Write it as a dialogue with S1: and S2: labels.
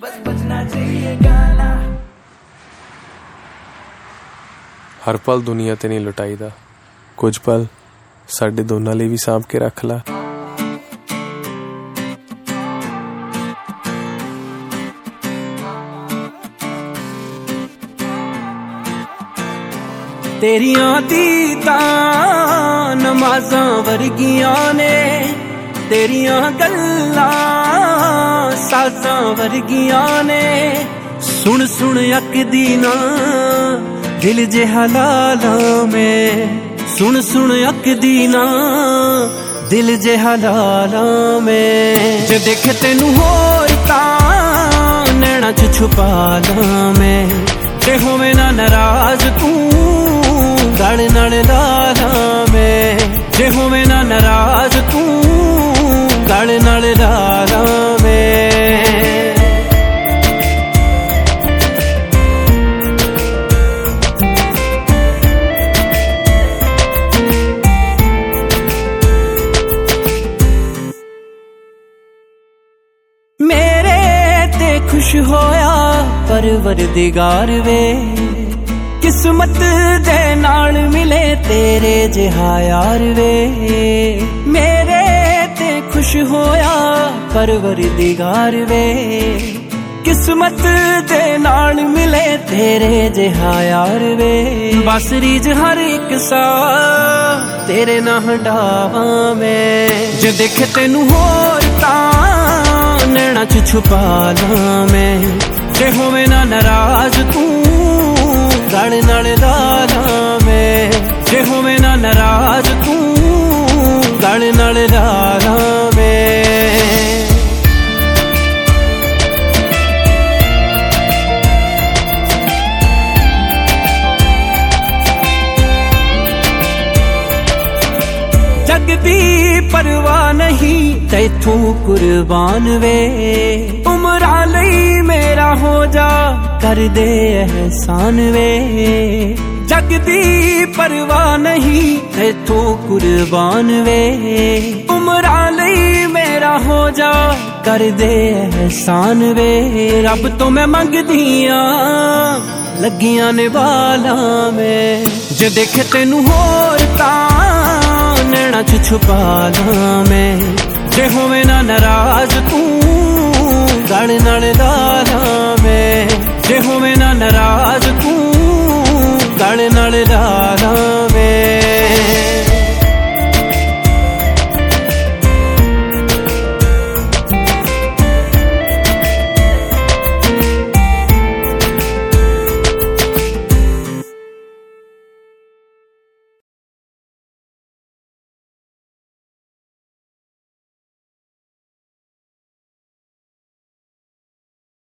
S1: बस बजना चाहिए गाना।
S2: हर पल दुनिया ते नहीं लुटाईदा, कुछ पल साडे दोनां लई भी सांभ के रख ला।
S1: तेरियां दीदां नमाज़ां वर्गियां ने, तेरियां गल्लां साज़ां वर्गियां ने। सुन सुन अकदी ना दिल जे हलाला में, सुन सुन अकदी ना दिल जे हलाला में। जे देखे तेनू होर तां नैना च छुपा ला मैं, जे होवे ना नाराज तू गल नाल ला ला मैं, जे होवे ना नाराज तू गल नाल ला ला मैं। मेरे ते खुश होया परवरदिगार वे, किस्मत दे नाल मिले तेरे जिहा यार वे। मेरे ते खुश होया परवरदिगार वे, किस्मत दे नाल मिले तेरे जिहा यार वे। बस रीज हर एक सा तेरे ना हटावा मैं, जे देखे तेनू होर तां नैना च छुपा ला मैं, जे होवे ना नाराज तू गल नाल ला ला मैं, जे होवे ना नाराज तू गल नाल ला ला मैं। जग दी परवाह नहीं तैथू कुर्बान वे, उमरा लई मेरा हो जा कर दे एहसान वे। जग दी परवाह नहीं तैथू कुर्बान वे, उमरा लई मेरा हो जा कर दे एहसान वे। रब तो मैं मंगदियां लगियां ने वाला में, जे देखे तेनू होर तां नैना च छुपा ला मैं, जे होवे ना नाराज तू गल नाल ला